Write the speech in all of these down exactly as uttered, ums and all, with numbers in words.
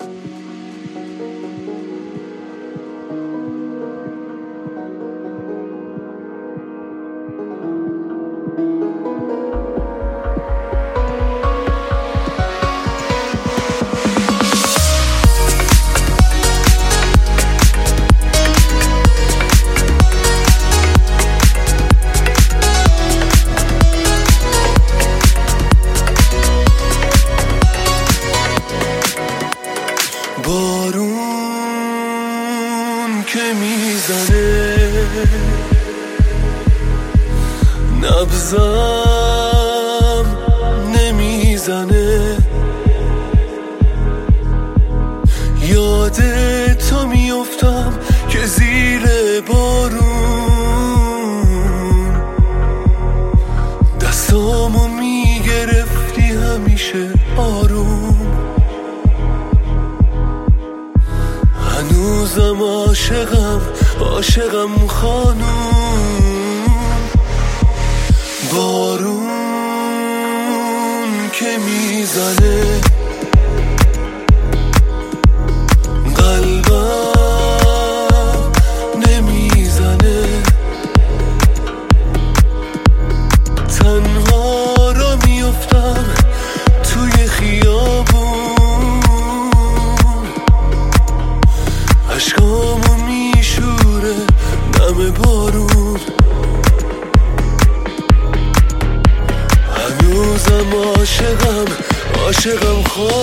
بارون که میزنه نبضم نمیزنه، یاد تو میافتم که زیر بارون دستامو میگرفتی همیشه آروم. هنوزم عاشقم عاشقم خانوم. بارون که میزنه قلبم نمیزنه، تنها را میافتم توی خیابون، عشقامو میشوره نم بارون. هنوزم عاشقم عاشقم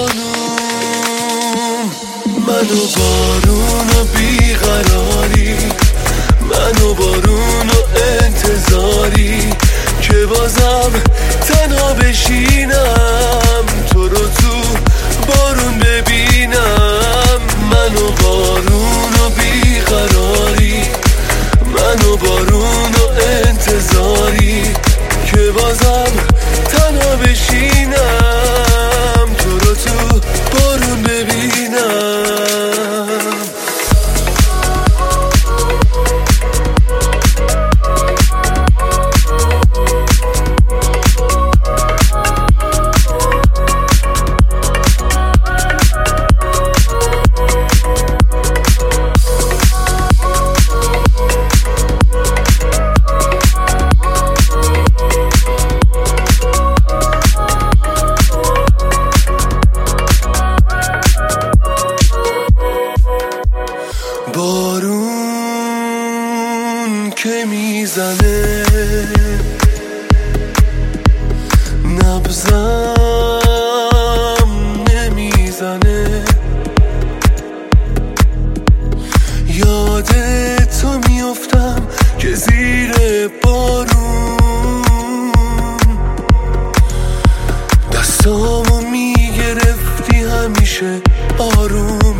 خانوم. منو بارون و بیقراری، منو بارون و انتظاری که بازم تنها بشینم تو رو تو بارون ببینم. منو بارون و بیقراری، منو بارون و انتظاری که بازم تنها بشینم تو رو تو بارون ببینم. بارون که میزنه نبضم نمیزنه، یاد تو میافتم که زیر بارون دستامو میگرفتی همیشه آروم.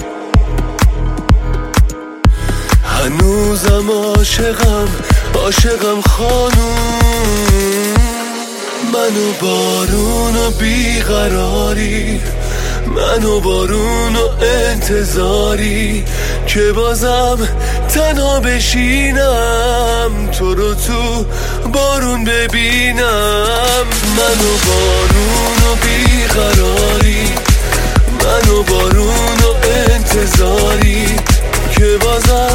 هنوزم عاشقم عاشقم خانوم. منو بارون و بیقراری، منو بارون و انتظاری که بازم تنها بشینم تو رو تو بارون ببینم. منو بارون و بیقراری، منو بارون و انتظاری که بازم